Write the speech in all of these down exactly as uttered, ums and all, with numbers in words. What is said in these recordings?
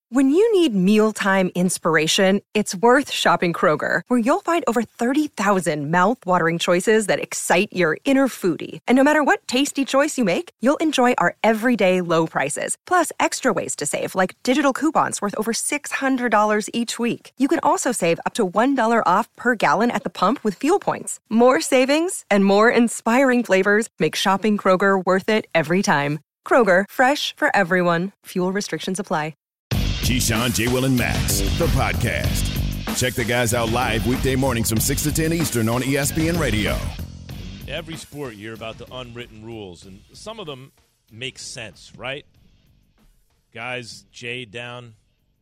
When you need mealtime inspiration, it's worth shopping Kroger, where you'll find over thirty thousand mouth-watering choices that excite your inner foodie. And no matter what tasty choice you make, you'll enjoy our everyday low prices, plus extra ways to save, like digital coupons worth over six hundred dollars each week. You can also save up to one dollar off per gallon at the pump with fuel points. More savings and more inspiring flavors make shopping Kroger worth it every time. Kroger, fresh for everyone. Fuel restrictions apply. Keyshawn, J. Will, and Max, the podcast. Check the guys out live weekday mornings from six to ten Eastern on E S P N Radio. Every sport, you hear about the unwritten rules, and some of them make sense, right? Guys, Jay down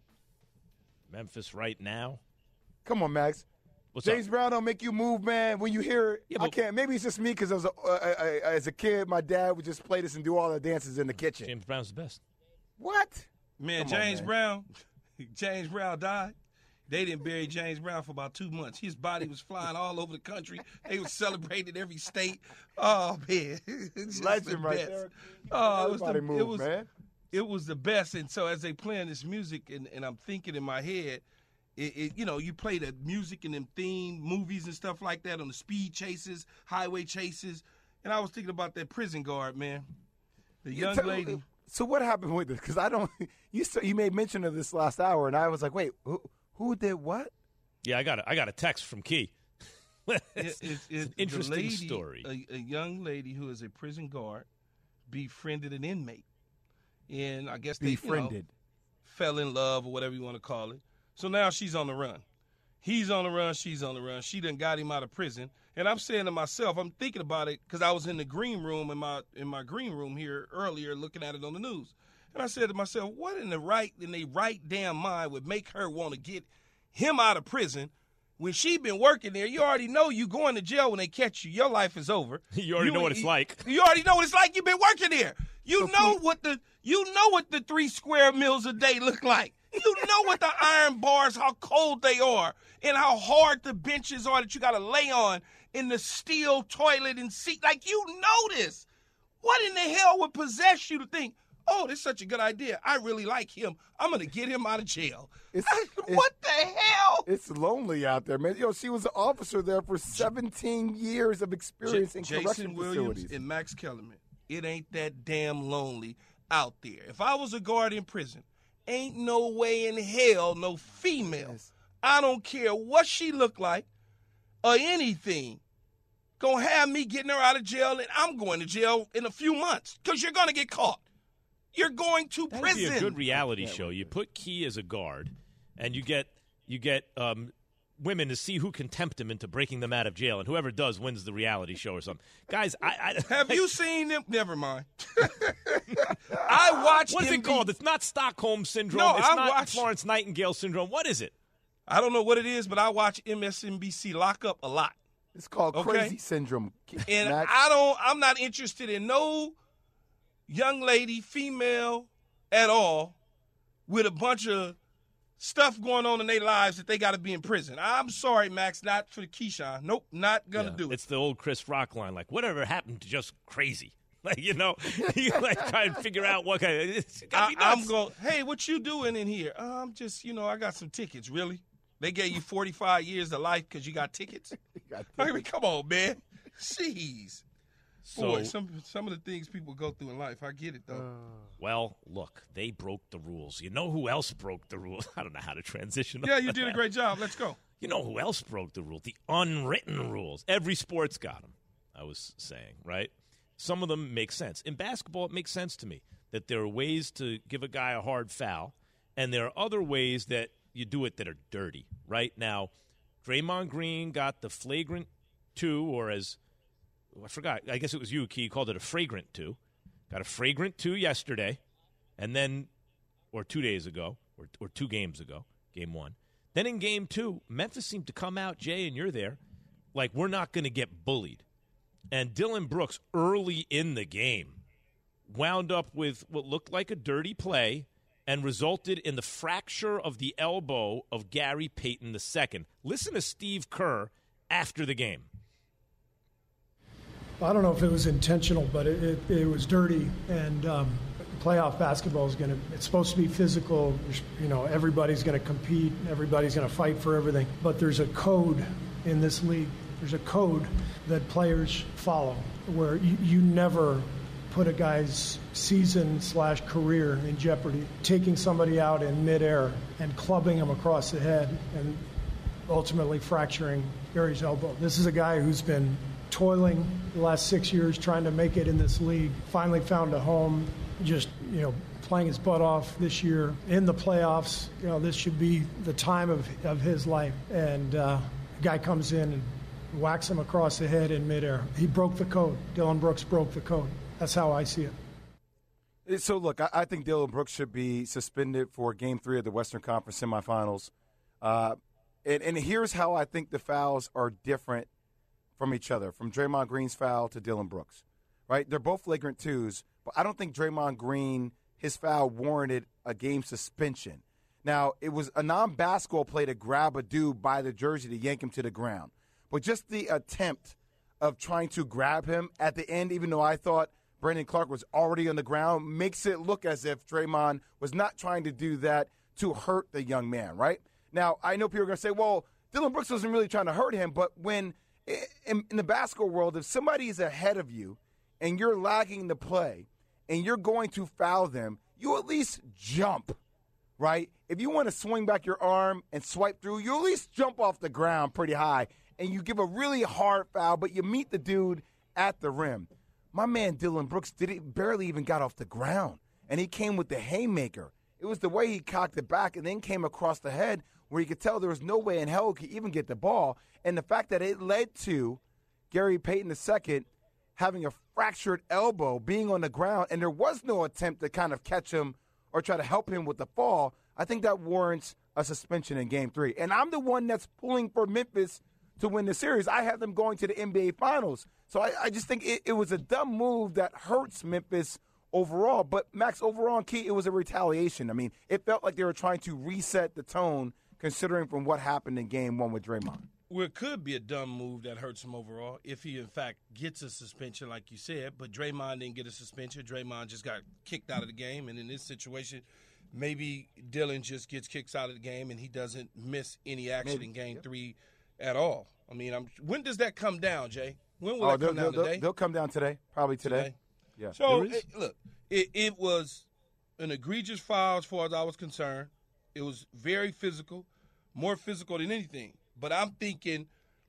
Memphis right now. Come on, Max. What's James up? Brown don't make you move, man. When you hear it, Yeah, I can't. Maybe it's just me because as, uh, uh, as a kid, my dad would just play this and do all the dances in the kitchen. James Brown's the best. What? Man, Come on, James man. Brown, James Brown died. They didn't bury James Brown for about two months. His body was flying all over the country. They were celebrating every state. Oh, man. It's just Legend the right best. there. Oh, it was, Everybody the, move, it, was, man. it was the best. And so as they playing this music, and, and I'm thinking in my head, it, it, you know, you play the music and them theme movies and stuff like that on the speed chases, highway chases. And I was thinking about that prison guard, man. The You young tell- lady. So what happened with this? Because I don't. You said, you made mention of this last hour, and I was like, wait, who, who did what? Yeah, I got a, I got a text from Key. it's, It- it- it's it- an interesting the lady, story. A, a young lady who is a prison guard befriended an inmate, and I guess they you know, Befriended. fell in love or whatever you want to call it. So now she's on the run. He's on the run. She's on the run. She done got him out of prison. And I'm saying to myself, I'm thinking about it because I was in the green room in my in my green room here earlier, looking at it on the news. And I said to myself, what in the right in the right damn mind would make her want to get him out of prison when she been working there? You already know you going to jail when they catch you. Your life is over. You already know what it's you, like. You already know what it's like. You've been working there. You So know please- what the you know what the three square meals a day look like. You know what the iron bars, how cold they are, and how hard the benches are that you got to lay on in the steel toilet and seat. Like, you know this. What in the hell would possess you to think, oh, this is such a good idea. I really like him. I'm going to get him out of jail. It's, What the hell? It's lonely out there, man. Yo, she was an officer there for seventeen years of experience in Jason correction Williams facilities. and Max Kellerman, it ain't that damn lonely out there. If I was a guard in prison, ain't no way in hell no female, Yes. I don't care what she look like or anything, gonna have me getting her out of jail, and I'm going to jail in a few months because you're gonna get caught. You're going to That would be prison. a good reality show. You put Key as a guard, and you get you get um, women to see who can tempt him into breaking them out of jail, and whoever does wins the reality show or something. Guys, I, I Have you seen them? Never mind. I watch. What is M it V called? It's not Stockholm syndrome. No, it's I not watch- Florence Nightingale syndrome. What is it? I don't know what it is, but I watch M S N B C Lockup a lot. It's called Okay. crazy syndrome. And Max. I don't, I'm not interested in no young lady, female at all, with a bunch of stuff going on in their lives that they got to be in prison. I'm sorry, Max, not for Keyshawn. Nope, not going to do it. It's the old Chris Rock line, like, whatever happened to just crazy? Like, you know, you like try and figure out what kind of, it's gotta be I, nuts. I'm going, hey, what you doing in here? Uh, I'm just, you know, I got some tickets, really? They gave you forty-five years of life because you got tickets? got I mean, come on, man. Jeez. So, Boy, some some of the things people go through in life, I get it, though. well, look, they broke the rules. You know who else broke the rules? I don't know how to transition. Yeah, you did a great job. Let's go. You know who else broke the rule? The unwritten rules. Every sport's got them, I was saying, right? Some of them make sense. In basketball, it makes sense to me that there are ways to give a guy a hard foul, and there are other ways that you do it that are dirty. Right now, Draymond Green got the flagrant two, or as I forgot, I guess it was you, Key, called it a fragrant two. Got a fragrant two yesterday, and then, or two days ago, or, or two games ago, game one. Then in game two, Memphis seemed to come out, Jay, and you're there, like we're not going to get bullied. And Dylan Brooks, early in the game, wound up with what looked like a dirty play and resulted in the fracture of the elbow of Gary Payton the second. Listen to Steve Kerr after the game. I don't know if it was intentional, but it, it, it was dirty. And um, playoff basketball is going to, it's supposed to be physical. You know, everybody's going to compete. Everybody's going to fight for everything. But there's a code in this league. There's a code that players follow where you, you never put a guy's season slash career in jeopardy. Taking somebody out in midair and clubbing him across the head and ultimately fracturing Gary's elbow. This is a guy who's been toiling the last six years trying to make it in this league, finally found a home, just, you know, playing his butt off this year in the playoffs. You know, this should be the time of, of his life. And uh, the guy comes in and whacks him across the head in midair. He broke the code. Dillon Brooks broke the code. That's how I see it. So, look, I, I think Dillon Brooks should be suspended for Game three of the Western Conference semifinals. Uh, and, and here's how I think the fouls are different from each other, from Draymond Green's foul to Dillon Brooks, right? They're both flagrant twos, but I don't think Draymond Green, his foul warranted a game suspension. Now, it was a non-basketball play to grab a dude by the jersey to yank him to the ground. But just the attempt of trying to grab him at the end, even though I thought Brandon Clark was already on the ground, makes it look as if Draymond was not trying to do that to hurt the young man, right? Now, I know people are going to say, well, Dillon Brooks wasn't really trying to hurt him, but when in, in the basketball world, if somebody is ahead of you and you're lagging the play and you're going to foul them, you at least jump, right? If you want to swing back your arm and swipe through, you at least jump off the ground pretty high and you give a really hard foul, but you meet the dude at the rim. My man Dillon Brooks did it, barely even got off the ground, and he came with the haymaker. It was the way he cocked it back and then came across the head where you could tell there was no way in hell he could even get the ball. And the fact that it led to Gary Payton the second having a fractured elbow, being on the ground, and there was no attempt to kind of catch him or try to help him with the fall, I think that warrants a suspension in Game three. And I'm the one that's pulling for Memphis to win the series. I have them going to the N B A Finals. So I, I just think it, it was a dumb move that hurts Memphis overall. But, Max, overall, key, it was a retaliation. I mean, it felt like they were trying to reset the tone considering from what happened in Game one with Draymond. Well, it could be a dumb move that hurts him overall if he, in fact, gets a suspension like you said. But Draymond didn't get a suspension. Draymond just got kicked out of the game. And in this situation, maybe Dillon just gets kicked out of the game and he doesn't miss any action maybe. in Game yep. three at all. I mean, I'm, when does that come down, Jay? When will oh, that come down they'll, today? They'll come down today, probably today. today. Yeah. So, it, look, it, it was an egregious foul as far as I was concerned. It was very physical, more physical than anything. But I'm thinking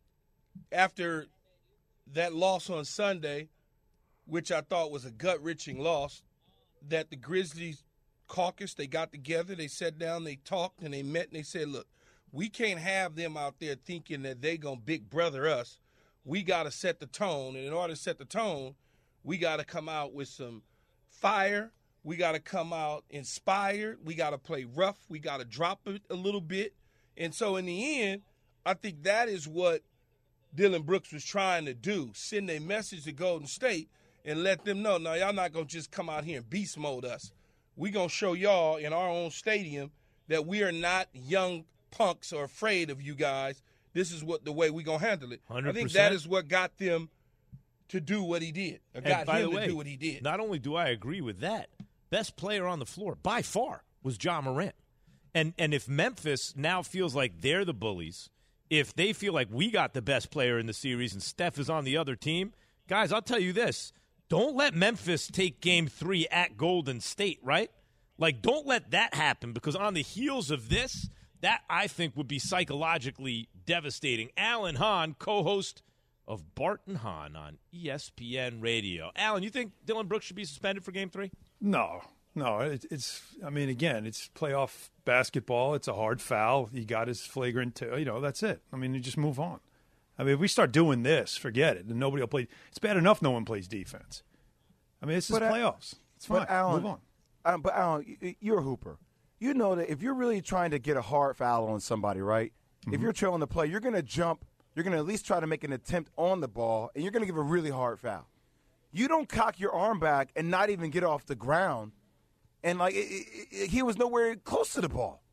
after that loss on Sunday, which I thought was a gut-wrenching loss, that the Grizzlies caucus, they got together, they sat down, they talked, and they met, and they said, look, we can't have them out there thinking that they going to big brother us. We got to set the tone, and in order to set the tone, we got to come out with some fire. We got to come out inspired. We got to play rough. We got to drop it a little bit. And so in the end, I think that is what Dillon Brooks was trying to do, send a message to Golden State and let them know, no, y'all not going to just come out here and beast mode us. We going to show y'all in our own stadium that we are not young punks or afraid of you guys. This is what the way we going to handle it. one hundred percent. I think that is what got them to do what he did. Or got by him the way, to do what he did. Not only do I agree with that, best player on the floor by far was Ja Morant. And and if Memphis now feels like they're the bullies, if they feel like we got the best player in the series and Steph is on the other team, guys, I'll tell you this. Don't let Memphis take game three at Golden State, right? Like, don't let that happen, because on the heels of this, that I think would be psychologically devastating. Alan Hahn, co-host of Bart and Hahn on E S P N Radio. Alan, you think Dillon Brooks should be suspended for game three? No. No, it, it's, I mean, again, it's playoff basketball. It's a hard foul. He got his flagrant, two, you know, that's it. I mean, you just move on. I mean, if we start doing this, forget it. And nobody will play. It's bad enough no one plays defense. I mean, this is playoffs. It's fine. Alan, move on. Um, but, Alan, you're a hooper. You know that if you're really trying to get a hard foul on somebody, right, mm-hmm. if you're trailing the play, you're going to jump. You're going to at least try to make an attempt on the ball, and you're going to give a really hard foul. You don't cock your arm back and not even get off the ground. And, like, it, it, it, he was nowhere close to the ball.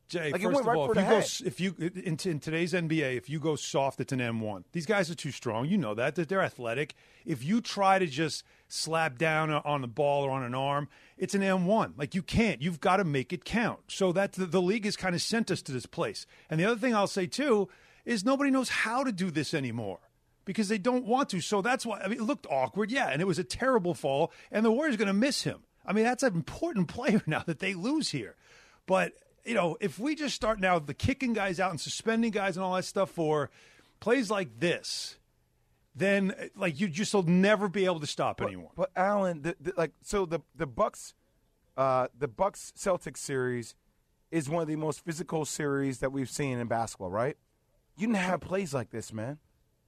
Jay, Like, it first went of right all, for if you the go head. s- if you in, in today's N B A, if you go soft, it's an M one. These guys are too strong. You know that. That they're athletic. If you try to just slap down on the ball or on an arm, it's an M one. Like, you can't. You've got to make it count. So that the, the league has kind of sent us to this place. And the other thing I'll say too is nobody knows how to do this anymore because they don't want to. So that's why. I mean, it looked awkward, yeah, and it was a terrible fall. And the Warriors are going to miss him. I mean, that's an important player now that they lose here. But you know, if we just start now the kicking guys out and suspending guys and all that stuff for plays like this, then like you just will never be able to stop But, anyone. but Alan, the, the, like so the the Bucks, uh, the Bucks Celtics series is one of the most physical series that we've seen in basketball. Right? You didn't have plays like this, man.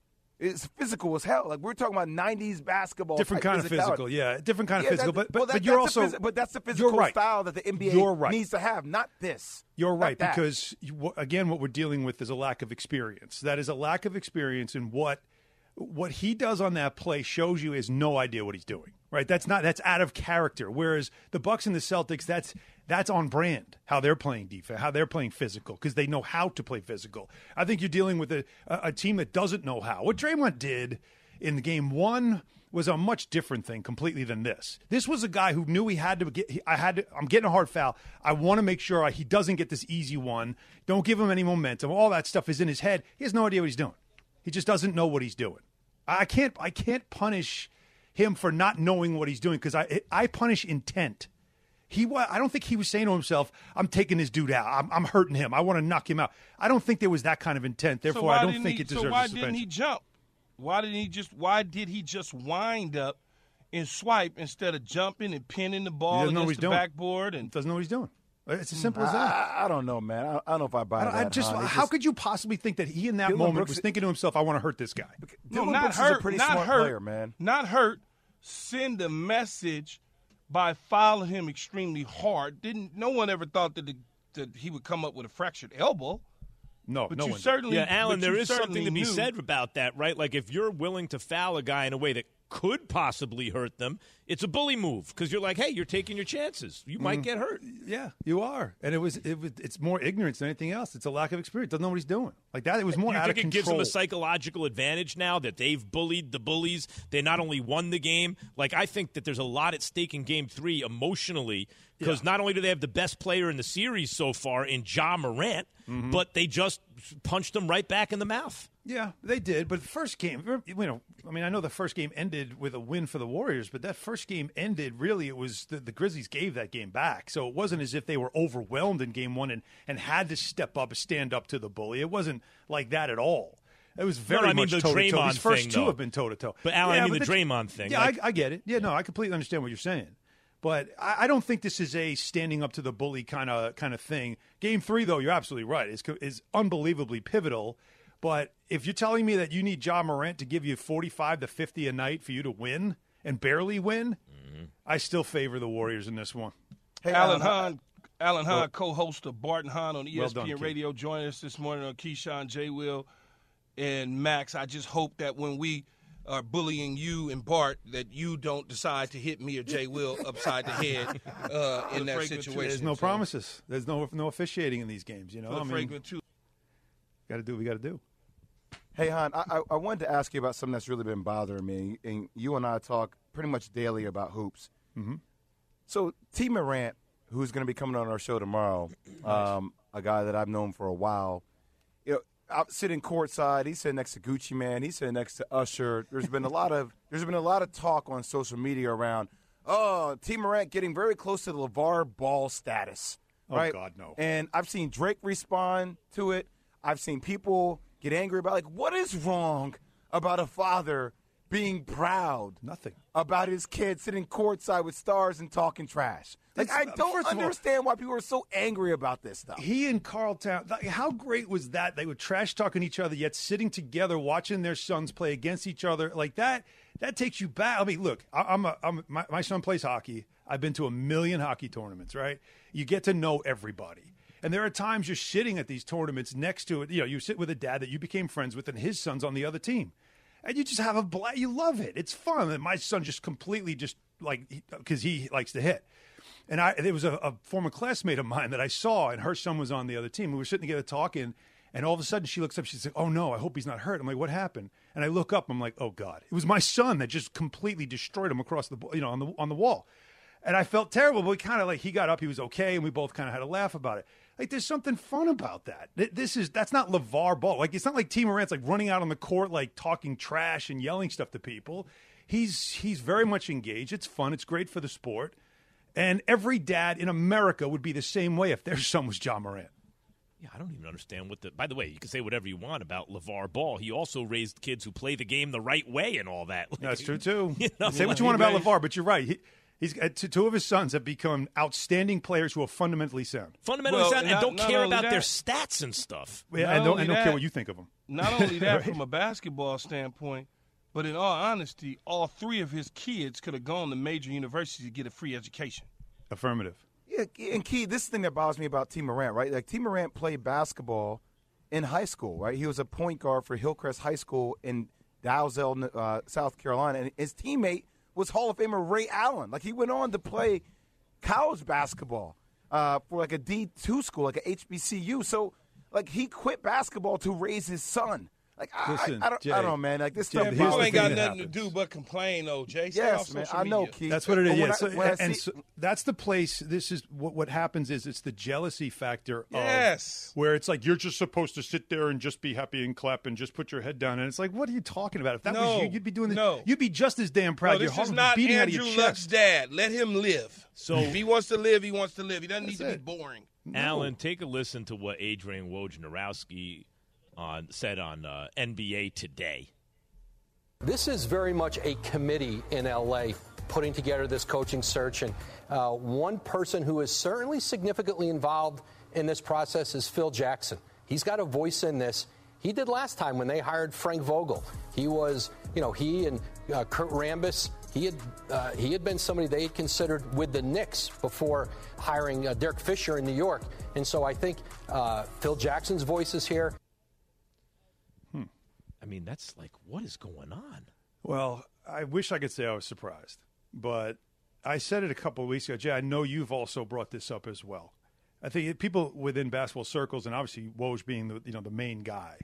It's physical as hell. Like, we're talking about nineties basketball. Different type kind of physical, physicality. yeah, different kind of Yeah, physical. that- But but, well, that- but you're that's the also phys- but that's the physical you're right. style that the N B A You're right. needs to have, not this. You're Not right, that. because, you, again, what we're dealing with is a lack of experience. That is a lack of experience in what what he does on that play shows you is no idea what he's doing. Right? That's not that's out of character. Whereas the Bucks and the Celtics, that's that's on brand. How they're playing defense, how they're playing physical, because they know how to play physical. I think you're dealing with a, a, a team that doesn't know how. What Draymond did in the game one was a much different thing completely than this. This was a guy who knew he had to get. He, I had to. I'm getting a hard foul. I want to make sure I, he doesn't get this easy one. Don't give him any momentum. All that stuff is in his head. He has no idea what he's doing. He just doesn't know what he's doing. I can't. I can't punish him for not knowing what he's doing because I I punish intent. He wa- I don't think he was saying to himself, "I'm taking this dude out. I'm, I'm hurting him. I want to knock him out." I don't think there was that kind of intent. So Therefore, why I don't didn't think he, it deserves So why a suspension. didn't he jump? Why didn't he just? Why did he just wind up and swipe instead of jumping and pinning the He ball doesn't know what against he's the doing. backboard? And Doesn't know what he's doing. It's as simple as that. I, I don't know, man. I, I don't know if I buy I don't- that. I just, huh? It's how just- could you possibly think that he in that Dylan moment Brooks- was thinking to himself, "I want to hurt this guy"? no, Dylan not Brooks hurt. is a pretty not smart hurt, player, man. Not hurt. Send a message by fouling him extremely hard. Didn't no one ever thought that, the, that he would come up with a fractured elbow? No, But no you one. did. certainly, Yeah, Alan, but there you is something certainly to be knew. said about that, right? Like, if you're willing to foul a guy in a way that could possibly hurt them, it's a bully move because you're like, hey, you're taking your chances. You Mm. might get hurt. Yeah, you are, and it was, it was. It's more ignorance than anything else. It's a lack of experience. Doesn't know what he's doing. Like that, it was more You out think of it control. gives them a psychological advantage now that they've bullied the bullies? They not only won the game, like I think that there's a lot at stake in Game Three emotionally because Yeah. not only do they have the best player in the series so far in Ja Morant, Mm-hmm. but they just punched them right back in the mouth. Yeah, they did. But the first game, you know, I mean, I know the first game ended with a win for the Warriors, but that first game ended really. It was the, the Grizzlies gave that game back, so it wasn't as if they were overwhelmed in game one and, and had to step up, stand up to the bully. It wasn't like that at all. It was very No, I mean much the toe to toe. Draymond These first thing, two though. have been toe to toe. But, Alan, I Yeah, mean but the Draymond thing. Yeah, Like- I, I get it. Yeah, no, I completely understand what you're saying. But I, I don't think this is a standing up to the bully kind of kind of thing. Game three, though, you're absolutely right. Is is unbelievably pivotal. But if you're telling me that you need Ja Morant to give you forty-five to fifty a night for you to win and barely win, Mm-hmm. I still favor the Warriors in this one. Hey, Alan Alan, Hahn, Alan Hahn, co-host of Barton Hahn on E S P N well done, kid. Radio, joining us this morning on Keyshawn, J. Will, and Max. I just hope that when we are bullying you and Bart, that you don't decide to hit me or Jay Will upside the head uh, in that fragrant too. situation. There's no So, promises. There's no no officiating in these games. You know, for the I mean, fragrant too. got to do what we got to do. Hey, Han, I, I, I wanted to ask you about something that's really been bothering me, and you and I talk pretty much daily about hoops. Mm-hmm. So, T. Morant, who's going to be coming on our show tomorrow, um, a guy that I've known for a while, you know, out sitting courtside, he's sitting next to Gucci Mane, he's sitting next to Usher. There's been a lot of there's been a lot of talk on social media around, oh, T. Morant getting very close to the LeVar Ball status. Oh, Right? God, no. And I've seen Drake respond to it. I've seen people get angry about, like, what is wrong about a father being proud Nothing. about his kid sitting courtside with stars and talking trash? Like, It's- I uh, don't first of all- understand why people are so angry about this stuff. He and Carl Town, like, how great was that? They were trash talking each other, yet sitting together, watching their sons play against each other. Like that, that takes you back. I mean, look, I, I'm a, I'm my, my son plays hockey. I've been to a million hockey tournaments. Right? You get to know everybody, and there are times you're sitting at these tournaments next to it. You know, you sit with a dad that you became friends with, and his son's on the other team, and you just have a blast. You love it. It's fun. And my son just completely just like because he likes to hit. And I, there was a, a former classmate of mine that I saw, and her son was on the other team. We were sitting together talking, and all of a sudden she looks up. She's like, "Oh no, I hope he's not hurt." I'm like, "What happened?" And I look up. I'm like, "Oh God!" It was my son that just completely destroyed him across the, you know, on the on the wall. And I felt terrible, but we kind of like he got up, he was okay, and we both kind of had a laugh about it. Like there's something fun about that. This is that's not LeVar Ball. Like it's not like T. Morant's like running out on the court like talking trash and yelling stuff to people. He's he's very much engaged. It's fun. It's great for the sport. And every dad in America would be the same way if their son was Ja Morant. Yeah, I don't even understand what the – by the way, you can say whatever you want about LeVar Ball. He also raised kids who play the game the right way and all that. Like, that's true, too. You know, say what you want about LeVar, but you're right. He, he's uh, two of his sons have become outstanding players who are fundamentally sound. Fundamentally well, sound not, and don't care about that, their stats and stuff. Yeah, I don't, I don't that, care what you think of them. Not only that right? from a basketball standpoint, but in all honesty, all three of his kids could have gone to major universities to get a free education. Affirmative. Yeah, and Key, this thing that bothers me about T. Morant, right? Like T. Morant played basketball in high school, right? He was a point guard for Hillcrest High School in Dalzell, uh, South Carolina, and his teammate was Hall of Famer Ray Allen. Like he went on to play college basketball uh, for like a D two school, like a H B C U. So, like he quit basketball to raise his son. Like I, Listen, I, I, don't, Jay, I don't know, man. Like this Jay, stuff. here's People the ain't thing got that nothing happens. to do but complain, though, Jay. Stay Yes, off man. social I know, media. Keith. That's what it But is. when Yeah. I- So, when I and see- so that's the place. This is what what happens is it's the jealousy factor. Of Yes. where it's like you're just supposed to sit there and just be happy and clap and just put your head down. And it's like, what are you talking about? If that No, was you, you'd be doing this. no. You'd be just as damn proud. No, Your this heart is would be not beating Andrew out of your Luck's chest. dad. Let him live. So- if he wants to live, he wants to live. He doesn't need That's to be it. boring. Alan, take a listen to what Adrian Wojnarowski on, said on uh, N B A Today. This is very much a committee in L A putting together this coaching search. And uh, one person who is certainly significantly involved in this process is Phil Jackson. He's got a voice in this. He did last time when they hired Frank Vogel. He was, you know, he and uh, Kurt Rambis, he had uh, he had been somebody they had considered with the Knicks before hiring uh, Derek Fisher in New York. And so I think uh, Phil Jackson's voice is here. I mean, that's like, what is going on? Well, I wish I could say I was surprised, but I said it a couple of weeks ago. Jay, I know you've also brought this up as well. I think people within basketball circles, and obviously Woj being the you know the main guy,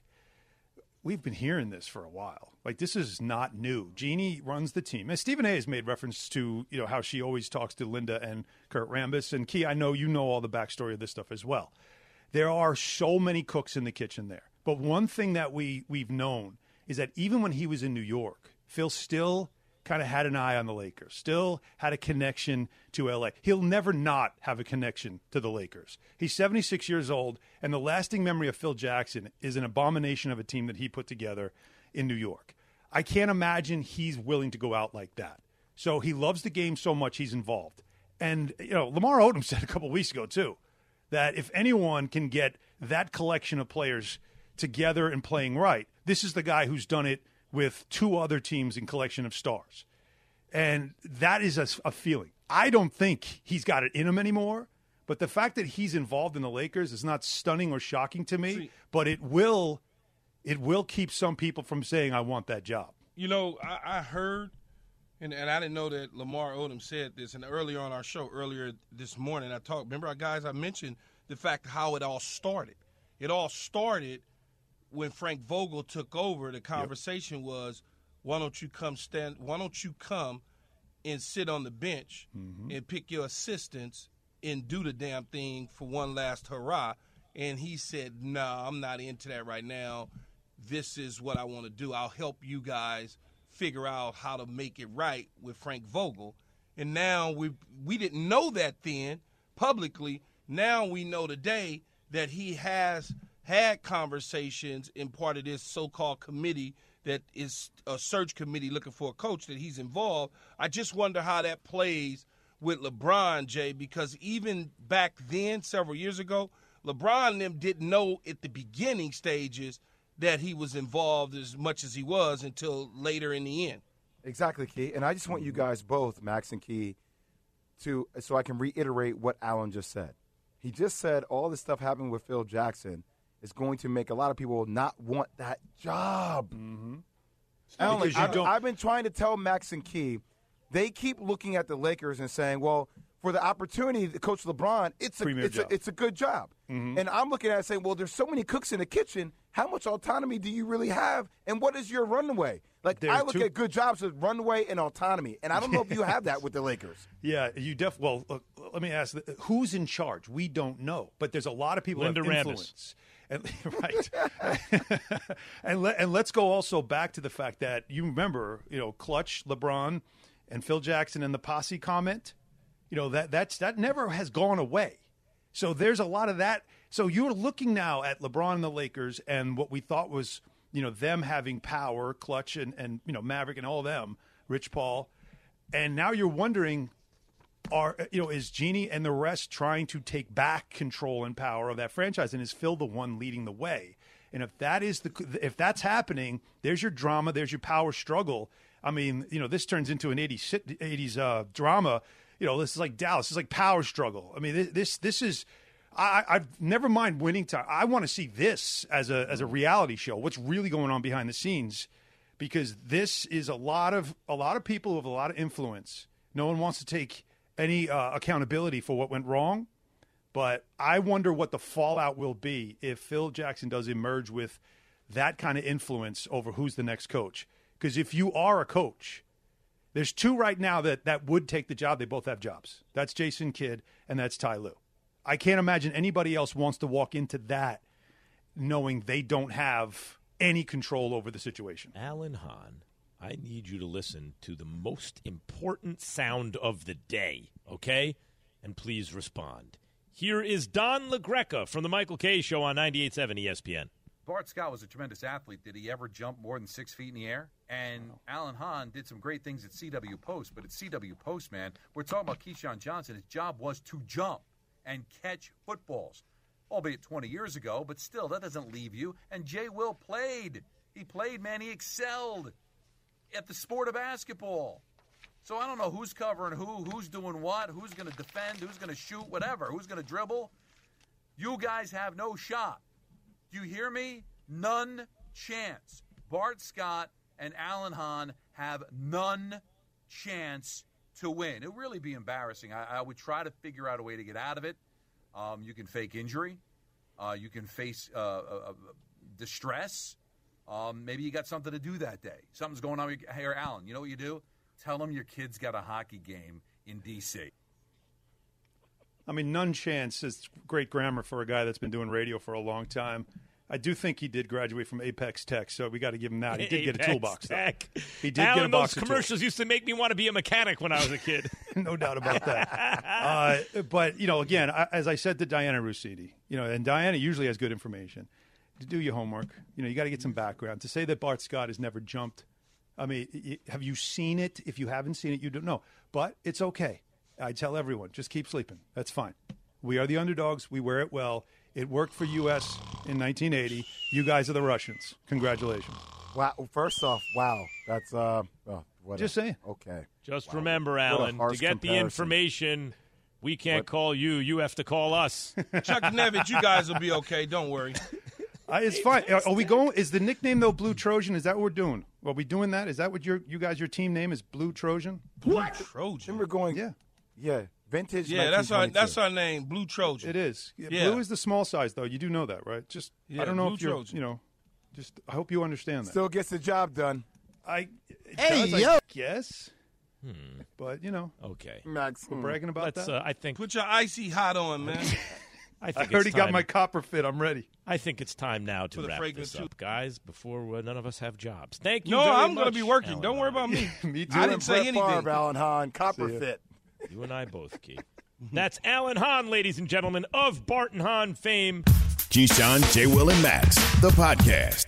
we've been hearing this for a while. Like this is not new. Jeannie runs the team, and Stephen A. has made reference to you know how she always talks to Linda and Kurt Rambis. And Key, I know you know all the backstory of this stuff as well. There are so many cooks in the kitchen there. But one thing that we, we've known is that even when he was in New York, Phil still kind of had an eye on the Lakers, still had a connection to L A. He'll never not have a connection to the Lakers. He's seventy-six years old, and the lasting memory of Phil Jackson is an abomination of a team that he put together in New York. I can't imagine he's willing to go out like that. So he loves the game so much he's involved. And, you know, Lamar Odom said a couple weeks ago, too, that if anyone can get that collection of players together and playing right, this is the guy who's done it with two other teams in collection of stars. And that is a, a feeling. I don't think he's got it in him anymore, but the fact that he's involved in the Lakers is not stunning or shocking to me, See, but it will it will keep some people from saying, I want that job. You know, I, I heard, and, and I didn't know that Lamar Odom said this, and earlier on our show, earlier this morning, I talked, remember, our guys, I mentioned the fact how it all started. It all started when Frank Vogel took over. The conversation yep. was, why don't you come stand, why don't you come and sit on the bench mm-hmm. and pick your assistants and do the damn thing for one last hurrah? And he said, no, nah, I'm not into that right now. This is what I want to do. I'll help you guys figure out how to make it right with Frank Vogel. And now we we didn't know that then publicly. Now we know today that he has had conversations in part of this so-called committee that is a search committee looking for a coach, that he's involved. I just wonder how that plays with LeBron, Jay, because even back then, several years ago, LeBron and them didn't know at the beginning stages that he was involved as much as he was until later in the end. Exactly, Key. And I just want you guys both, Max and Key, to so I can reiterate what Alan just said. He just said all this stuff happening with Phil Jackson is going to make a lot of people not want that job. Mm-hmm. Alan, Because you I've, don't- I've been trying to tell Max and Key, they keep looking at the Lakers and saying, well, for the opportunity to coach LeBron, it's a, it's a, it's a good job. Mm-hmm. And I'm looking at it saying, well, there's so many cooks in the kitchen. How much autonomy do you really have? And what is your runway? Like, there I look two- at good jobs as runway and autonomy. And I don't know if you have that with the Lakers. Yeah, you def. Well, look, let me ask, who's in charge? We don't know. But there's a lot of people Linda who have influence. And, right. and, let, and let's go also back to the fact that you remember, you know, Clutch, LeBron, and Phil Jackson and the posse comment. You know, that that's that never has gone away. So there's a lot of that. So you're looking now at LeBron and the Lakers and what we thought was, you know, them having power, Clutch and, and you know, Maverick and all of them, Rich Paul. And now you're wondering, are you know, is Jeannie and the rest trying to take back control and power of that franchise? And is Phil the one leading the way? And if that is the if that's happening, there's your drama, there's your power struggle. I mean, you know, this turns into an eighties uh, drama. You know, this is like Dallas. This is like power struggle. I mean, this this, this is I, I've never mind winning time. I want to see this as a as a reality show. What's really going on behind the scenes? Because this is a lot of a lot of people with a lot of influence. No one wants to take any uh, accountability for what went wrong. But I wonder what the fallout will be if Phil Jackson does emerge with that kind of influence over who's the next coach. Because if you are a coach, there's two right now that, that would take the job. They both have jobs. That's Jason Kidd and that's Ty Lue. I can't imagine anybody else wants to walk into that knowing they don't have any control over the situation. Alan Hahn, I need you to listen to the most important sound of the day, okay? And please respond. Here is Don LaGreca from the Michael Kay Show on ninety-eight point seven E S P N. Bart Scott was a tremendous athlete. Did he ever jump more than six feet in the air? And Alan Hahn did some great things at C W Post, but at C W Post, man, we're talking about Keyshawn Johnson. His job was to jump and catch footballs, albeit twenty years ago, but still, that doesn't leave you. And Jay Will played. He played, man. He excelled at the sport of basketball. So I don't know who's covering who, who's doing what, who's going to defend, who's going to shoot, whatever, who's going to dribble. You guys have no shot. Do you hear me? None chance. Bart Scott and Alan Hahn have none chance to win. It would really be embarrassing. I, I would try to figure out a way to get out of it. Um, you can fake injury. Uh, you can face uh, uh, distress. Um, maybe you got something to do that day. Something's going on with your, hey, Alan, you know what you do? Tell them your kid's got a hockey game in D C I mean, none chance is great grammar for a guy that's been doing radio for a long time. I do think he did graduate from Apex Tech, so we got to give him that. He did Apex get a toolbox, Tech. though. He did Alan, get a box those of commercials tools. used to make me want to be a mechanic when I was a kid. No doubt about that. uh, but, you know, again, I, as I said to Diana Russini, you know, and Diana usually has good information. To do your homework, you know, you got to get some background. To say that Bart Scott has never jumped, I mean, have you seen it? If you haven't seen it, you don't know. But it's okay. I tell everyone, just keep sleeping. That's fine. We are the underdogs. We wear it well. It worked for U S in nineteen eighty. You guys are the Russians. Congratulations. Wow. First off, wow. That's, uh, oh, what Just a, saying. Okay. Just wow. remember, Alan, to get comparison. the information, we can't What? call you. You have to call us. Chuck Nevitt, you guys will be okay. Don't worry. Uh, it's fine. Are, are we going? Is the nickname, though, Blue Trojan? Is that what we're doing? Are we doing that? Is that what your you guys, your team name is, Blue Trojan? What? Trojan. Then we're going, Yeah. yeah, vintage. Yeah, that's our nineteen twenty-two. that's our name, Blue Trojan. It is. Yeah, Yeah. Blue is the small size, though. You do know that, right? Just Yeah, I don't know Blue if you're, Trojan. you know, just I hope you understand that. Still gets the job done. I it Hey, does, yo. I guess. Hmm. But, you know, Okay. Max. we're bragging about Let's. that. Uh, I think. Put your icy hot on, man. I I think already it's got time- my copper fit. I'm ready. I think it's time now to Put a wrap fragrance this too. up, guys. Before uh, none of us have jobs. Thank you. No, very I'm going to be working. Alan Don't worry Hahn. about me. Me too. I didn't say Brett anything. Favre, Alan Hahn, copper See ya. fit. You and I both, Key. That's Alan Hahn, ladies and gentlemen, of Barton Hahn fame. Keyshawn, J. Will, and Max, the podcast.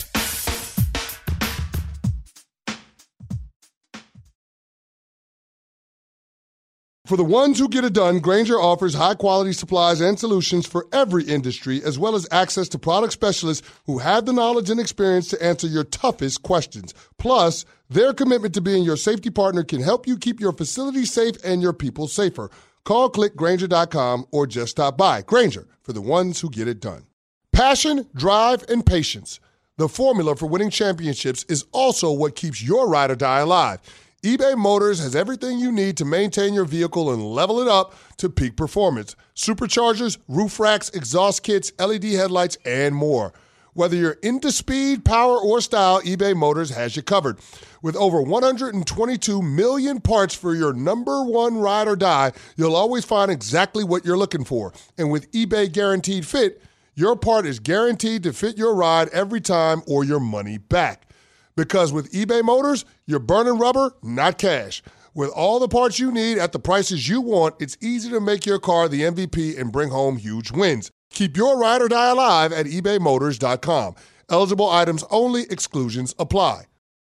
For the ones who get it done, Grainger offers high-quality supplies and solutions for every industry, as well as access to product specialists who have the knowledge and experience to answer your toughest questions. Plus, their commitment to being your safety partner can help you keep your facility safe and your people safer. Call click Grainger dot com or just stop by. Grainger, for the ones who get it done. Passion, drive, and patience. The formula for winning championships is also what keeps your ride or die alive. eBay Motors has everything you need to maintain your vehicle and level it up to peak performance. Superchargers, roof racks, exhaust kits, L E D headlights, and more. Whether you're into speed, power, or style, eBay Motors has you covered. With over one hundred twenty-two million parts for your number one ride or die, you'll always find exactly what you're looking for. And with eBay Guaranteed Fit, your part is guaranteed to fit your ride every time or your money back. Because with eBay Motors, you're burning rubber, not cash. With all the parts you need at the prices you want, it's easy to make your car the M V P and bring home huge wins. Keep your ride or die alive at ebay motors dot com. Eligible items only. Exclusions apply.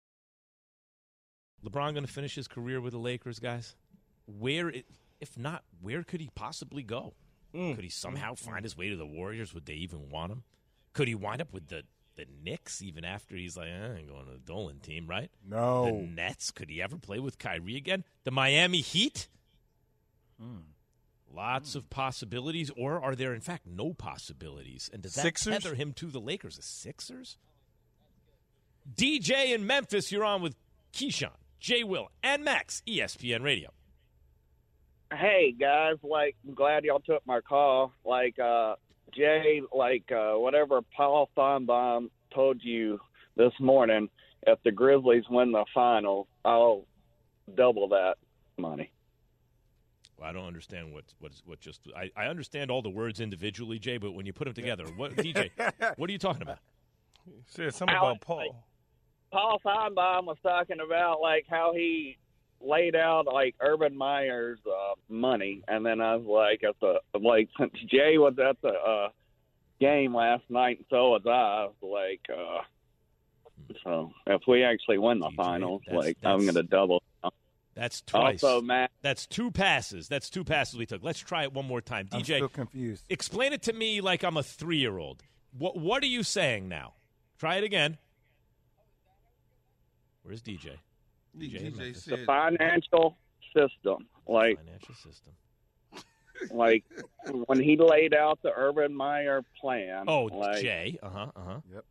LeBron going to finish his career with the Lakers, guys? Where, it, if not, where could he possibly go? Mm. Could he somehow find his way to the Warriors? Would they even want him? Could he wind up with the The Knicks, even after he's like, eh, I ain't going to the Dolan team, right? No. The Nets, could he ever play with Kyrie again? The Miami Heat? Hmm. Lots hmm. of possibilities, or are there, in fact, no possibilities? And does that Sixers? tether him to the Lakers? The Sixers? D J in Memphis, you're on with Keyshawn, Jay Will, and Max, E S P N Radio. Hey, guys, like, I'm glad y'all took my call. Like, uh, Jay, like uh, whatever Paul Feinbaum told you this morning, if the Grizzlies win the final, I'll double that money. Well, I don't understand what what what just I, I understand all the words individually, Jay, but when you put them together, what D J, what are you talking about? Said something about Paul. Like, Paul Feinbaum was talking about like how he laid out like Urban Meyer's uh, money, and then I was like, at the like since Jay was at the uh, game last night, and so was I. I was like, uh, so if we actually win the D J, finals, that's, like that's, I'm going to double. That's twice. Also, Matt, that's two passes. That's two passes we took. Let's try it one more time, D J. I'm still confused. Explain it to me like I'm a three-year-old. What What are you saying now? Try it again. Where's D J? D J, D J said, the financial system, like financial system, like when he laid out the Urban Meyer plan. Oh, like, Jay, uh huh, uh huh. Yep.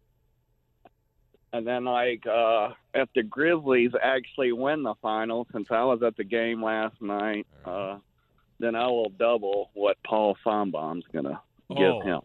And then, like, uh, if the Grizzlies actually win the final, since I was at the game last night, uh, then I will double what Paul Feinbaum's gonna give oh, him.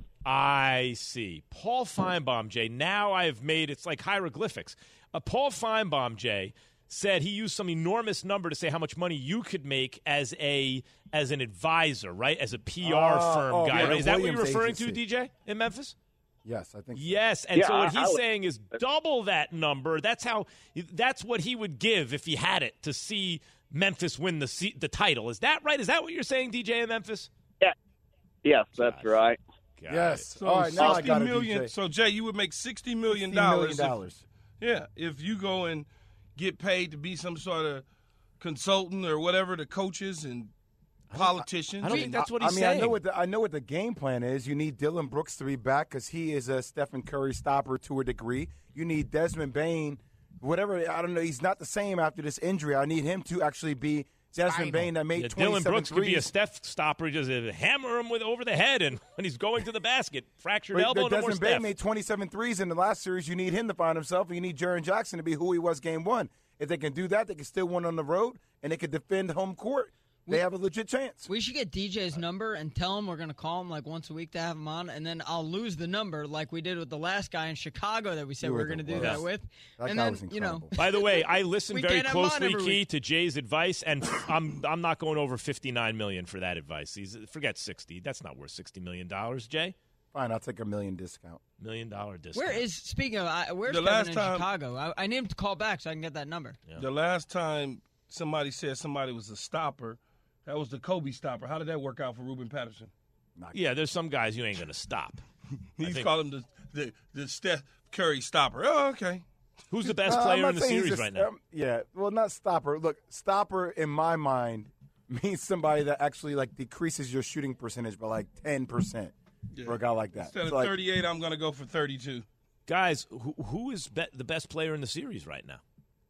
I see, Paul Feinbaum, Jay. Now I've made it's like hieroglyphics. Uh, Paul Feinbaum, Jay, said he used some enormous number to say how much money you could make as a as an advisor, right? As a P R uh, firm oh, guy. yeah, right? Is that Williams what you're referring agency. to, D J, in Memphis? Yes, I think so. Yes, and yeah, so what I, he's I, saying is double that number. That's how. That's what he would give if he had it to see Memphis win the the title. Is that right? Is that what you're saying, D J, in Memphis? Yeah. Yes, that's Gosh. right. Got yes. It. So all right, now I got million, it, So Jay, you would make sixty million dollars. Yeah, if you go and get paid to be some sort of consultant or whatever to coaches and politicians. I don't think that's what he's I mean, saying. I know what the, I know what the game plan is. You need Dylan Brooks to be back because he is a Stephen Curry stopper to a degree. You need Desmond Bane, whatever. I don't know. He's not the same after this injury. I need him to actually be Desmond Bane that made yeah, twenty-seven Dylan Brooks threes. could be a Steph stopper, just hammer him with over the head, and when he's going to the basket, fractured but, elbow, but no more Desmond Steph. Bane made twenty-seven threes in the last series. You need him to find himself, and you need Jaren Jackson to be who he was game one. If they can do that, they can still win on the road, and they can defend home court. They have a legit chance. We should get D J's number and tell him we're going to call him like once a week to have him on, and then I'll lose the number like we did with the last guy in Chicago that we said You we were were going to the do worst. that with. That and guy then, was you know, incredible. By the way, I listen We very can't have him on closely, every Key, week. to Jay's advice, and I'm I'm not going over fifty-nine million dollars for that advice. He's, forget sixty. That's not worth sixty million dollars, Jay. Fine, I'll take a million discount. Million dollar discount. where is, speaking of, I, where's The Kevin last in time- Chicago? I, I need him to call back so I can get that number. Yeah. The last time somebody said somebody was a stopper, that was the Kobe stopper. How did that work out for Ruben Patterson? Yeah, there's some guys you ain't going to stop. He's think- calling him the, the, the Steph Curry stopper. Oh, okay. Who's the best Uh, I'm player not in the saying he's series a- right now? um, yeah, well, not stopper. Look, stopper in my mind means somebody that actually like decreases your shooting percentage by like ten percent for a guy like that. Instead of So, like, thirty-eight, I'm going to go for thirty-two. Guys, who, who is be- the best player in the series right now?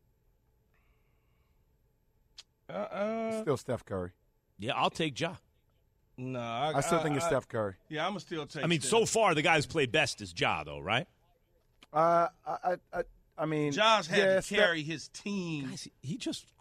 Uh-uh. still Steph Curry. Yeah, I'll take Ja. No, I, I still think I, it's I, Steph Curry. Yeah, I'm going to still take I mean, Steph. so far the guy who's played best is Ja, though, right? Uh, I, I, I mean, Josh had yeah, to Steph- carry his team. Guys, he just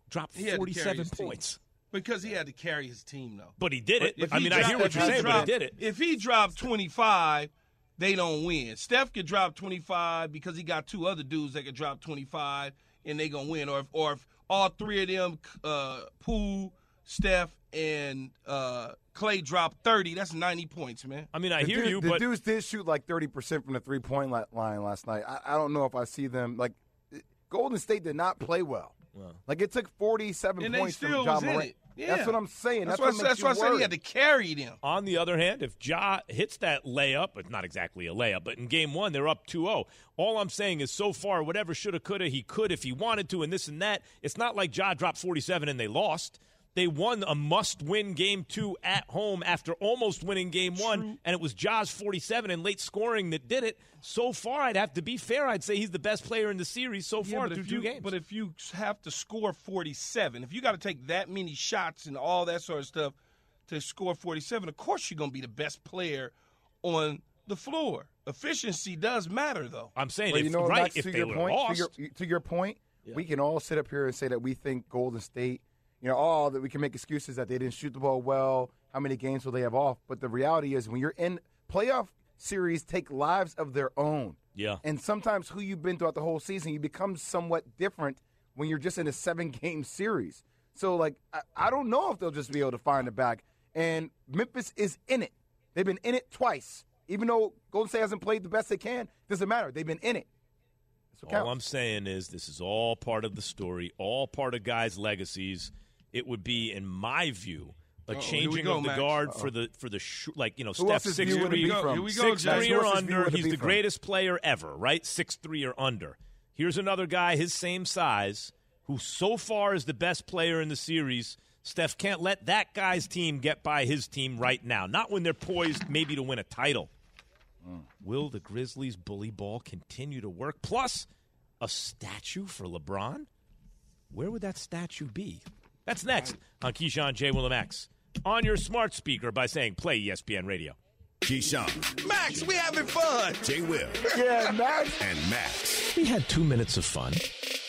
dropped He had to carry forty-seven his team. points. Because he had to carry his team, though. But he did it. If I he mean, dropped- I hear what if you're he saying, dropped- but he did it. If he dropped twenty-five, they don't win. Steph could drop twenty-five because he got two other dudes that could drop twenty-five, and they going to win. Or if, or if all three of them, uh, Poole, Steph, and uh, Clay drop thirty, that's ninety points, man. I mean, I the hear dude, you, the but dudes did shoot like thirty percent from the three-point li- line last night. I, I don't know if I see them. Like, Golden State did not play well. Well. Like, it took forty-seven And points they from still Ja was in Morant. it. Yeah. That's what I'm saying. That's, That's, why, what that's makes why I you said he worried. had to carry them. on the other hand, if Ja hits that layup, it's not exactly a layup, but in game one, they're up two oh. All I'm saying is so far, whatever shoulda, coulda, he could if he wanted to, and this and that, it's not like Ja dropped forty-seven and they lost. They won a must-win game two at home after almost winning game one, True. and it was Ja's forty-seven and late scoring that did it. So far, I'd have to be fair. I'd say he's the best player in the series so Yeah, far but through if two you, games. But if you have to score forty-seven, if you got to take that many shots and all that sort of stuff to score forty-seven, of course you're going to be the best player on the floor. Efficiency does matter, though. I'm saying, But if, you know, right, Max, if to they your were point, lost. to your, to your point, Yeah. we can all sit up here and say that we think Golden State, you know, all that we can make excuses that they didn't shoot the ball well. How many games will they have off? But the reality is, when you're in playoff series, take lives of their own. Yeah. And sometimes who you've been throughout the whole season, you become somewhat different when you're just in a seven-game series. So, like, I, I don't know if they'll just be able to find it back. And Memphis is in it. They've been in it twice. Even though Golden State hasn't played the best they can, doesn't matter. They've been in it. That's what All counts. I'm saying is this is all part of the story, all part of guys' legacies. It would be, in my view, a Uh-oh, here we changing go, of the Max. guard Uh-oh. for the for the sh- like you know Who Steph else's six view would it three be from? Here we go, six Jack. three Who or else's view under. would it He's be the from? greatest player ever, right? Six three or under. Here's another guy his same size who so far is the best player in the series. Steph can't let that guy's team get by his team right now. Not when they're poised maybe to win a title. Mm. Will the Grizzlies bully ball continue to work? Plus, a statue for LeBron? Where would that statue be? That's next on Keyshawn, J. Will, and Max. On your smart speaker by saying play E S P N Radio. Keyshawn, Max, we having fun. J. Will, Yeah, Max. and Max. We had two minutes of fun.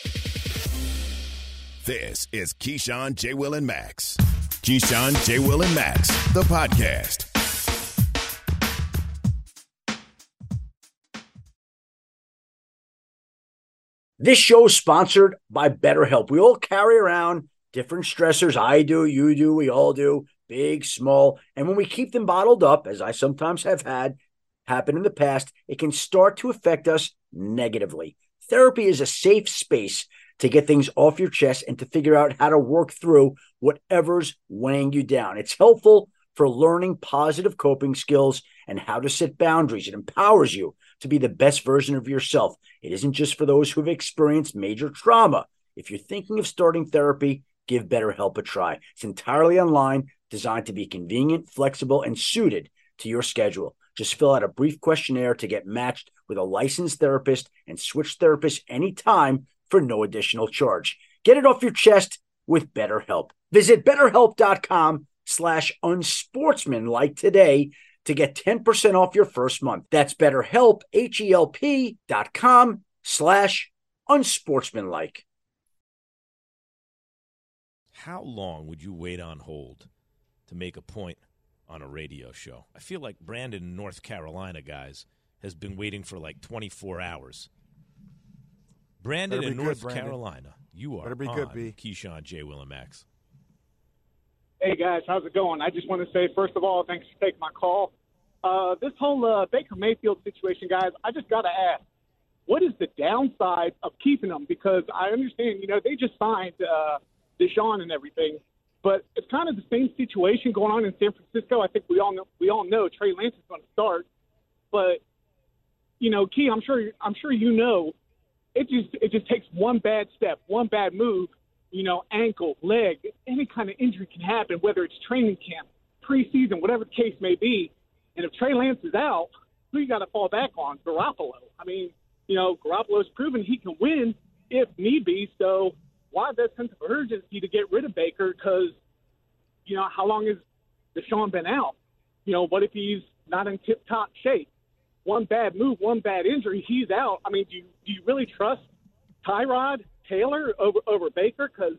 This is Keyshawn, J. Will, and Max. Keyshawn, J. Will, and Max, the podcast. This show is sponsored by BetterHelp. We all carry around different stressors. I do, you do, we all do, big, small. And when we keep them bottled up, as I sometimes have had happen in the past, it can start to affect us negatively. Therapy is a safe space to get things off your chest and to figure out how to work through whatever's weighing you down. It's helpful for learning positive coping skills and how to set boundaries. It empowers you to be the best version of yourself. It isn't just for those who have experienced major trauma. If you're thinking of starting therapy, give BetterHelp a try. It's entirely online, designed to be convenient, flexible, and suited to your schedule. Just fill out a brief questionnaire to get matched with a licensed therapist and switch therapists anytime for no additional charge. Get it off your chest with BetterHelp. Visit BetterHelp.com slash unsportsmanlike today to get ten percent off your first month. That's BetterHelp, H-E-L-P dot com slash unsportsmanlike. How long would you wait on hold to make a point on a radio show? I feel like Brandon, North Carolina, guys, has been waiting for like twenty-four hours. Brandon Better in be North good, Brandon. Carolina, you are Better be on good, B. Keyshawn, J. Will, and Max. Hey, guys, how's it going? I just want to say, first of all, thanks for taking my call. Uh, this whole uh, Baker Mayfield situation, guys, I just got to ask, what is the downside of keeping them? Because I understand, you know, they just signed uh, Deshaun and everything, but it's kind of the same situation going on in San Francisco. I think we all know, we all know Trey Lance is going to start, but, you know, Key, I'm sure, I'm sure you know, it just it just takes one bad step, one bad move, you know, ankle, leg, any kind of injury can happen, whether it's training camp, preseason, whatever the case may be. And if Trey Lance is out, who you got to fall back on? Garoppolo. I mean, you know, Garoppolo's proven he can win if need be. So why that sense of urgency to get rid of Baker? Because, you know, how long has Deshaun been out? You know, what if he's not in tip-top shape? One bad move, one bad injury, he's out. I mean, do you, do you really trust Tyrod Taylor over, over Baker? Because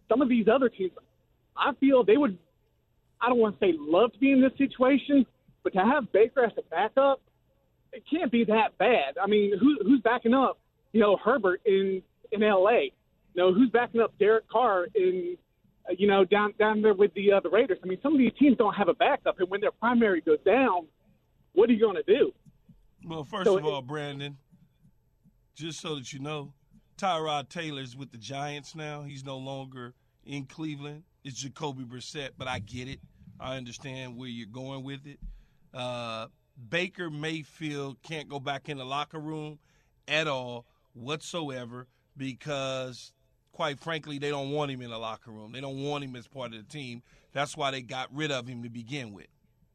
some of these other teams, I feel they would, I don't want to say love to be in this situation, but to have Baker as a backup, it can't be that bad. I mean, who, who's backing up, you know, Herbert in, in L A? You know, who's backing up Derek Carr in, uh, you know, down down there with the uh, the Raiders? I mean, some of these teams don't have a backup, and when their primary goes down, what are you going to do? Well, first So of all, it- Brandon, just so that you know, Tyrod Taylor's with the Giants now. He's no longer in Cleveland. It's Jacoby Brissett, but I get it. I understand where you're going with it. Uh, Baker Mayfield can't go back in the locker room at all whatsoever because, quite frankly, they don't want him in the locker room. They don't want him as part of the team. That's why they got rid of him to begin with.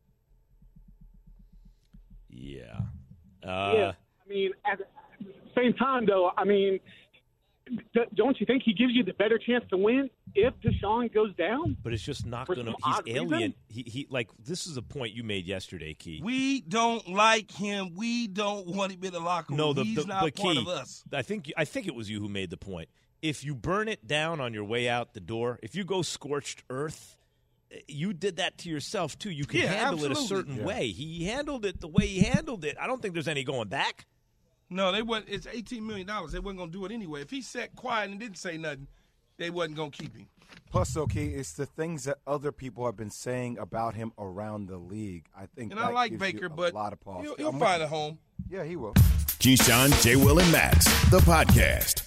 Yeah. Uh, yeah, I mean, at the same time, though, I mean, d- don't you think he gives you the better chance to win if Deshaun goes down? But it's just not For going to some – he's odd alien. reason? He, he like this is a point you made yesterday, Key. We don't like him. We don't want him in the locker room. No, the, He's the, not but part Key, of us. I think I think it was you who made the point. If you burn it down on your way out the door, if you go scorched earth, you did that to yourself too. You can Yeah, handle it a absolutely. certain Yeah. way. He handled it the way he handled it. I don't think there's any going back. No, they wasn't. It's eighteen million dollars. They wasn't going to do it anyway. If he sat quiet and didn't say nothing, they wasn't going to keep him. Plus, okay, it's the things that other people have been saying about him around the league. I think And that I like gives Baker, you a but lot of pause. he'll, he'll I'm find with a home. you. Yeah, he will. Keyshawn, J. Will, and Max, the podcast.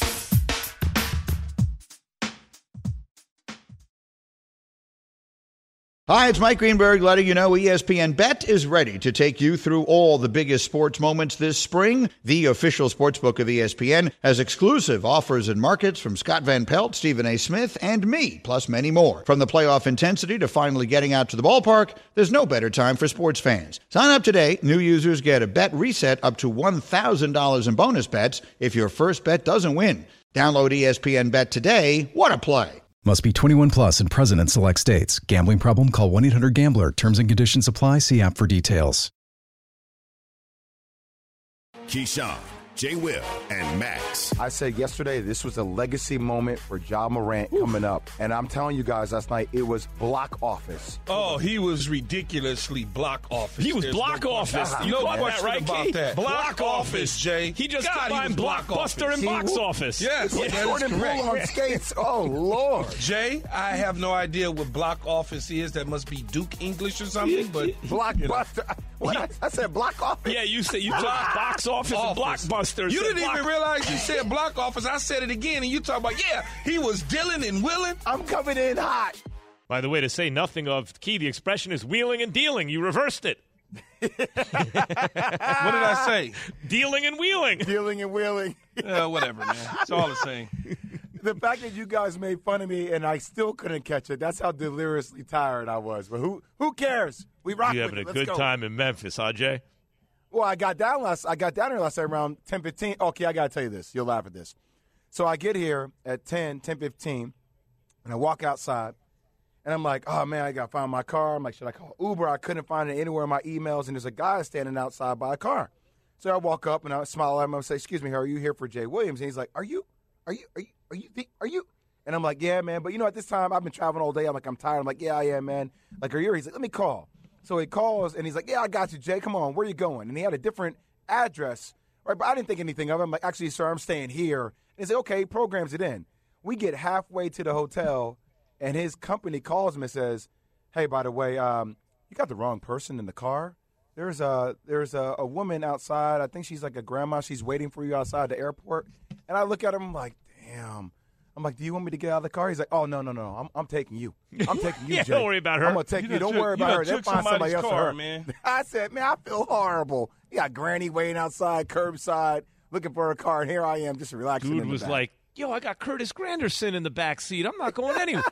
Hi, it's Mike Greenberg letting you know E S P N Bet is ready to take you through all the biggest sports moments this spring. The official sportsbook of E S P N has exclusive offers and markets from Scott Van Pelt, Stephen A. Smith, and me, plus many more. From the playoff intensity to finally getting out to the ballpark, there's no better time for sports fans. Sign up today. New users get a bet reset up to one thousand dollars in bonus bets if your first bet doesn't win. Download E S P N Bet today. What a play. Must be twenty-one plus and present in select states. Gambling problem? Call one eight hundred gambler. Terms and conditions apply. See app for details. Keyshawn, J. Will, and Max. I said yesterday this was a legacy moment for Ja Morant coming up. And I'm telling you guys last night, it was block office. Oh, he was ridiculously block office. He was There's block no office. question. You No caught that, question right, about Key? that. Block office. Jay. He just God, he combined was block Blockbuster office. and box office. Yes, It's that is Jordan correct. Poole on skates. Oh, Lord. Jay, I have no idea what block office is. That must be Duke English or something. But Blockbuster. What? I, I said block office. Yeah, you said you took box office and blockbuster. You said didn't block- even realize you said block office. I said it again, and you talk about, yeah, he was dealing and willing. I'm coming in hot. By the way, to say nothing of Key, the expression is wheeling and dealing. You reversed it. What did I say? Dealing and wheeling. Dealing and wheeling. Uh, whatever, man. It's all the same. The fact that you guys made fun of me and I still couldn't catch it, that's how deliriously tired I was. But who who cares? We rock You with having it. a Let's good go. time in Memphis, huh, Jay? Well, I got down last. I got down here last night around ten fifteen. Okay, I got to tell you this. You'll laugh at this. So I get here at ten, ten fifteen, and I walk outside, and I'm like, oh, man, I got to find my car. I'm like, should I call Uber? I couldn't find it anywhere in my emails, and there's a guy standing outside by a car. So I walk up, and I smile at him. I say, excuse me, are you here for Jay Williams? And he's like, are you, are you, are you, are you, think, are you? And I'm like, yeah, man. But, you know, at this time, I've been traveling all day. I'm like, I'm tired. I'm like, yeah, I am, man. Like, are you here? He's like, let me call. So he calls, and he's like, yeah, I got you, Jay. Come on, where you going? And he had a different address, right? But I didn't think anything of it. I'm like, actually, sir, I'm staying here. And he said, okay, he programs it in. We get halfway to the hotel, and his company calls him and says, hey, by the way, um, you got the wrong person in the car. There's a there's a, a woman outside. I think she's like a grandma. She's waiting for you outside the airport. And I look at him, I'm like, damn. I'm like, do you want me to get out of the car? He's like, oh, no, no, no. I'm, I'm taking you. I'm taking you, Yeah, Jay. don't worry about her. I'm going to take You you. done Don't took- worry you about done her. They'll took find somebody somebody's else for car, her. man. I said, man, I feel horrible. You got Granny waiting outside, curbside, looking for her car, and here I am just relaxing Dude in the was back. like, yo, I got Curtis Granderson in the back seat. I'm not going anywhere.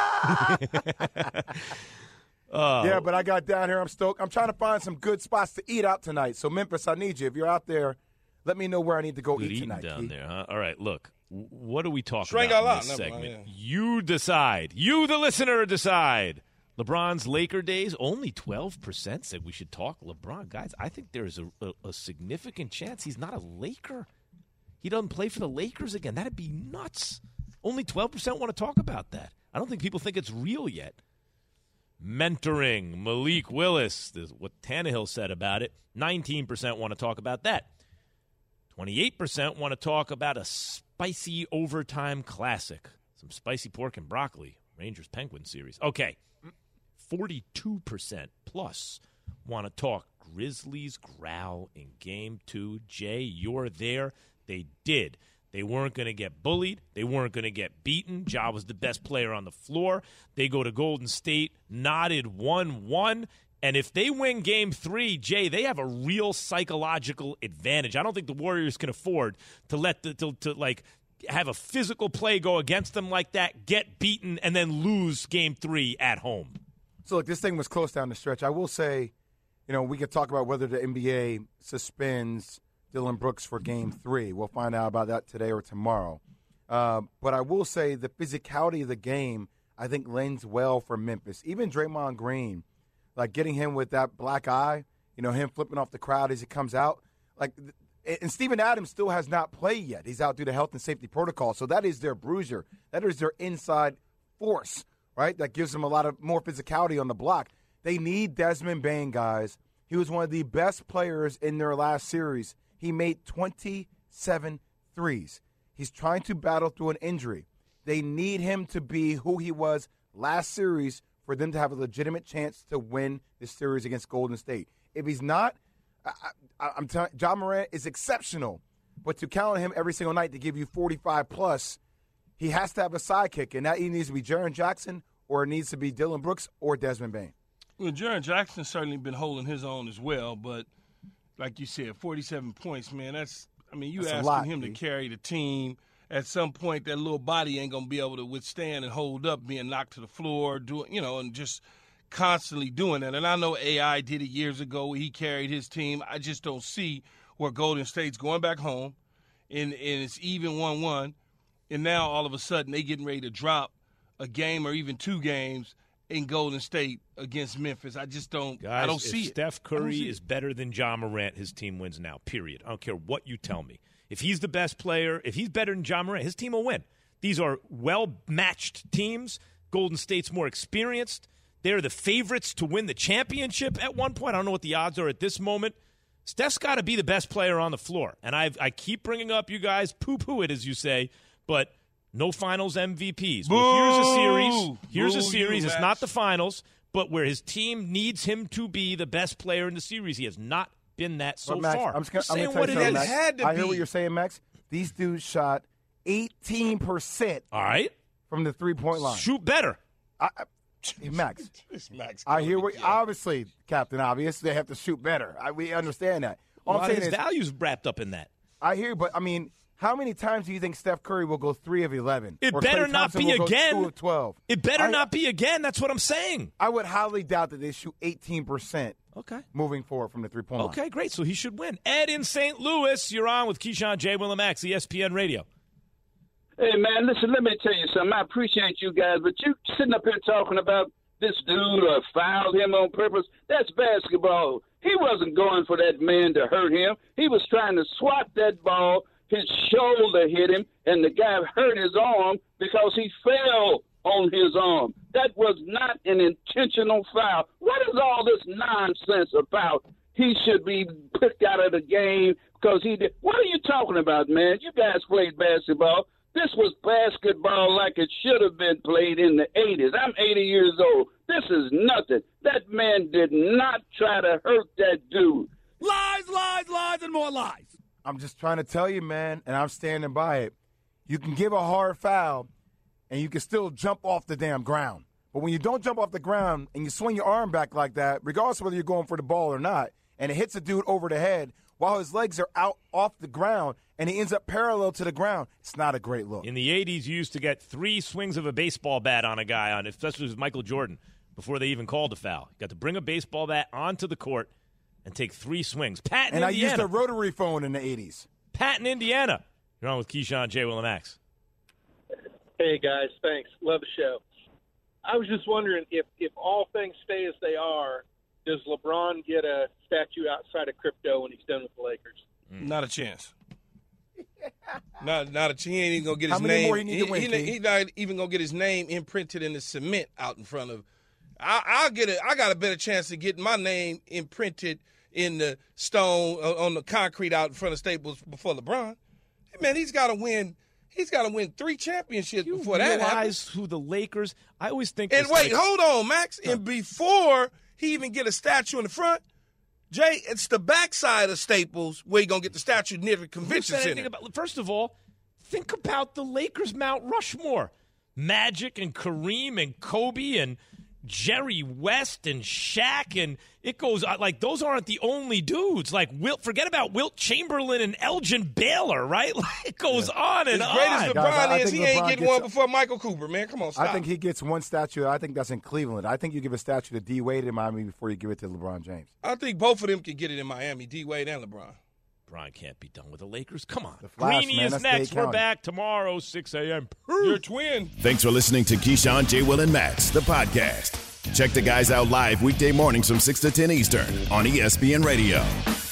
uh, yeah, but I got down here. I'm stoked. I'm trying to find some good spots to eat out tonight. So, Memphis, I need you. If you're out there, let me know where I need to go Good eat eating tonight. down Keith. there, huh? All right, look. w- What are we talking Strang about a lot. in this Never segment? mind, yeah. You decide. You, the listener, decide. LeBron's Laker days, only twelve percent said we should talk LeBron. Guys, I think there's a, a, a significant chance he's not a Laker. He doesn't play for the Lakers again. That'd be nuts. Only twelve percent want to talk about that. I don't think people think it's real yet. Mentoring, Malik Willis, this is what Tannehill said about it. nineteen percent want to talk about that. twenty-eight percent want to talk about a spicy overtime classic. Some spicy pork and broccoli, Rangers-Penguins series. Okay, forty-two percent plus want to talk Grizzlies growl in game two. Jay, you're there. They did. They weren't going to get bullied. They weren't going to get beaten. Ja was the best player on the floor. They go to Golden State, knotted one one. And if they win game three, Jay, they have a real psychological advantage. I don't think the Warriors can afford to let the to, to like have a physical play go against them like that, get beaten, and then lose game three at home. So, look, this thing was close down the stretch. I will say, you know, we could talk about whether the N B A suspends Dillon Brooks for game three. We'll find out about that today or tomorrow. Uh, but I will say the physicality of the game, I think, lends well for Memphis. Even Draymond Green, like getting him with that black eye, you know, him flipping off the crowd as he comes out. Like, and Steven Adams still has not played yet. He's out due to health and safety protocol. So that is their bruiser. That is their inside force, right? That gives them a lot of more physicality on the block. They need Desmond Bane, guys. He was one of the best players in their last series. He made twenty-seven threes. He's trying to battle through an injury. They need him to be who he was last series for them to have a legitimate chance to win this series against Golden State. If he's not, I, I, I'm telling you, Ja Morant is exceptional. But to count on him every single night to give you forty-five plus, he has to have a sidekick, and that either needs to be Jaren Jackson or it needs to be Dillon Brooks or Desmond Bane. Well, Jaren Jackson's certainly been holding his own as well, but like you said, forty-seven points, man, that's – I mean, you that's asking him to carry the team. At some point, that little body ain't going to be able to withstand and hold up being knocked to the floor, doing, you know, and just constantly doing that. And I know A I did it years ago. He carried his team. I just don't see where Golden State's going back home, and, and it's even one one, and now all of a sudden they getting ready to drop a game or even two games in Golden State against Memphis. I just don't Guys, I don't see if it. Steph Curry see is it. better than Ja Morant, his team wins now, period. I don't care what you tell me. If he's the best player, if he's better than Ja Morant, his team will win. These are well-matched teams. Golden State's more experienced. They're the favorites to win the championship at one point. I don't know what the odds are at this moment. Steph's got to be the best player on the floor. And I've, I keep bringing up, you guys, poo-poo it, as you say, but no finals M V Ps. Boo! Well, here's a series. Here's Boo a series. you, It's Max. not the finals, but where his team needs him to be the best player in the series. He has not been that so But Max, far. I'm just gonna, I'm saying gonna what tell it you is. something, Max. had to I hear be. what you're saying, Max. These dudes shot eighteen percent All right. from the three-point line. Shoot better. I, I, hey, Max, This Max I hear going what, together. obviously, Captain Obvious, they have to shoot better. I, we understand that. All A lot I'm of saying his is, value's wrapped up in that. I hear, but I mean, how many times do you think Steph Curry will go three of eleven? It or better Klay not Thompson be will go again. two of twelve? It better I- not be again. That's what I'm saying. I would highly doubt that they shoot eighteen percent Okay. moving forward from the three-point line. Okay, great. So he should win. Ed in Saint Louis, you're on with Keyshawn, J. Will, and Max, E S P N Radio. Hey, man, listen, let me tell you something. I appreciate you guys, but you sitting up here talking about this dude or fouled him on purpose, that's basketball. He wasn't going for that man to hurt him. He was trying to swat that ball. His shoulder hit him, and the guy hurt his arm because he fell on his arm. That was not an intentional foul. What is all this nonsense about? He should be picked out of the game because he did. What are you talking about, man? You guys played basketball. This was basketball like it should have been played in the eighties. I'm eighty years old. This is nothing. That man did not try to hurt that dude. Lies, lies, lies, and more lies. I'm just trying to tell you, man, and I'm standing by it. You can give a hard foul, and you can still jump off the damn ground. But when you don't jump off the ground and you swing your arm back like that, regardless of whether you're going for the ball or not, and it hits a dude over the head while his legs are out off the ground, and he ends up parallel to the ground, it's not a great look. In the eighties, you used to get three swings of a baseball bat on a guy, on especially with Michael Jordan, before they even called a foul. You got to bring a baseball bat onto the court and take three swings. Pat in and I Indiana. used a rotary phone in the eighties. Pat in Indiana. You're on with Keyshawn, J. Will, and Max. Hey, guys. Thanks. Love the show. I was just wondering if, if all things stay as they are, does LeBron get a statue outside of crypto when he's done with the Lakers? Not a chance. Not, not a, he ain't even gonna get How his many name. more he need to win, he, King? he not even gonna get his name imprinted in the cement out in front of. I, I'll get it. I got a better chance of getting my name imprinted in the stone uh, on the concrete out in front of Staples before LeBron. Hey, man, he's got to win. He's got to win three championships You before that happens. realize who the Lakers? I always think. And this, wait, like, hold on, Max. And before he even get a statue in the front, Jay, it's the backside of Staples where you're going to get the statue near the who convention said center. anything about? First of all, think about the Lakers Mount Rushmore: Magic and Kareem and Kobe and Jerry West and Shaq, and it goes like those aren't the only dudes. Like Wilt, forget about Wilt Chamberlain and Elgin Baylor, right? Like it goes yeah. on and as on. great as LeBron Guys, is, he LeBron ain't getting gets one a, before Michael Cooper, man. Come on, stop. I think he gets one statue. I think that's in Cleveland. I think you give a statue to D Wade in Miami before you give it to LeBron James. I think both of them can get it in Miami, D Wade and LeBron. LeBron can't be done with the Lakers. Come on. The Flash, Greeny man, is that's next. Dade We're County. back tomorrow, six a.m. Your twin. Thanks for listening to Keyshawn, J. Will, and Max, the podcast. Check the guys out live weekday mornings from six to ten Eastern on E S P N Radio.